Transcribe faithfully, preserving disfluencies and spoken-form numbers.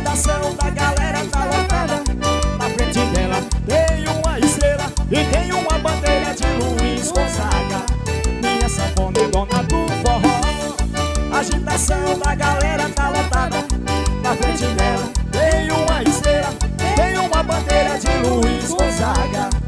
agitação da galera tá lotada. Na frente dela tem uma estrela e tem uma bandeira de Luiz Gonzaga. Minha sanfona é dona do forró. Agitação da galera tá lotada. Na frente dela tem uma estrela, tem uma bandeira de Luiz Gonzaga.